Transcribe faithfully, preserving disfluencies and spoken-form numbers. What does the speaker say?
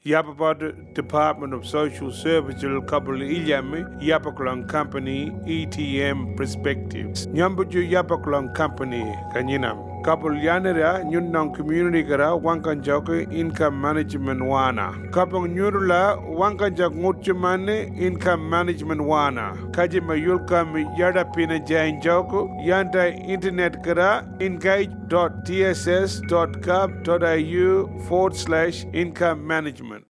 Yapapod Department of Social Services Kabul Ilyami Yapaklong Company E T M Perspectives. Nyambuju Yapaklong Company Kanyinam. Couple yanera nyun nong community kara wankan jok income management wana. Kapong nyurula wankan jak ngutchumane income management wana. Kaji mayulka mi yada pina jain joko yanta internet kara engage dot t s s dot gov dot i u forward slash income management.